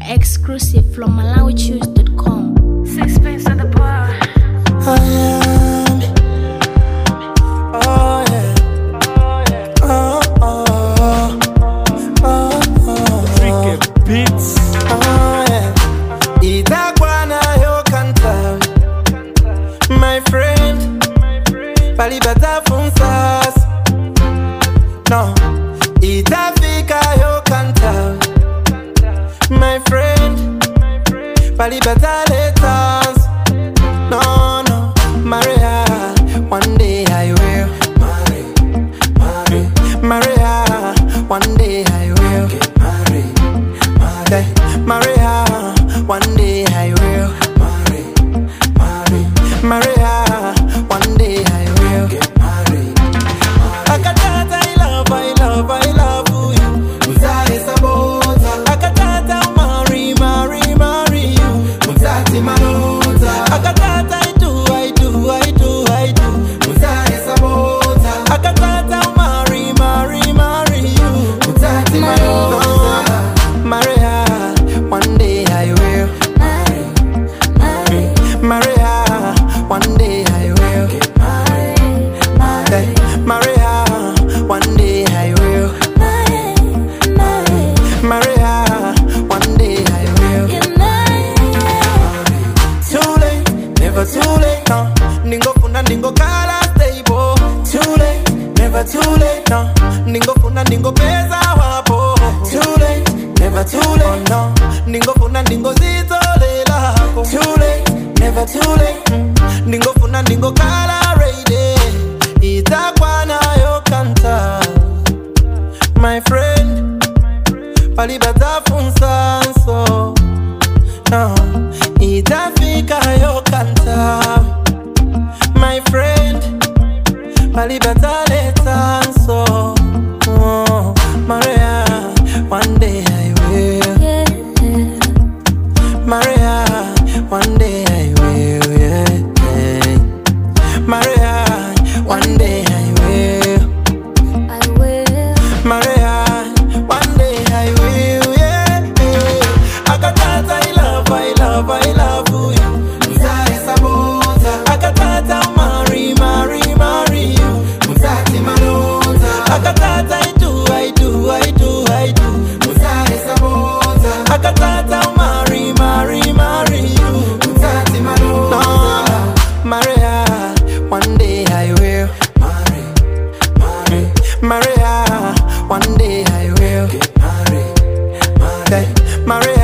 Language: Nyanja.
Exclusive from MalawiChoose.com. Sixpence at the bar. My friend, palibata funsas. No, itafika yo kanta. My friend, palibata letters. No, no, Maria, one day I will marry. Maria, one day I will get married. Maria, one day I will marry. Maria, one day I will get married. Akatata, I love you. Mutare sabota. Akatata, marry you. Mutati malota. Akatata, I do. Mutare sabota. Akatata, marry you. Mutati malota. Maria, one day I will marry. Maria, one day I will get married. Maria, one day I will marry. Maria, one day I will get married. Too late, never too late. No, ningo funa ningo kala stable. Too late, never too late. No, ningo funa ningo pesa wapo. Too late, never too late. No, ningo funa ningo zito lela. Too late, never too late. Ningo funa ningo kala reide. Itakwa na yo kanta. My friend, palibata funsanso. No, itafika yo kanta. My friend, palibata letanso. Oh, Maria, one day I will. Maria, one day I will, yeah. Maria, one day I will. Maria, one day I will, yeah. Akatata, I love you. Mutare sabota. Akatata, marry you. Mutati malota. Akatata, I do. Mutare sabota. Akatata, marry you. Mutati malota. No, Maria, one day I will marry. Maria, one day I will get married. Maria.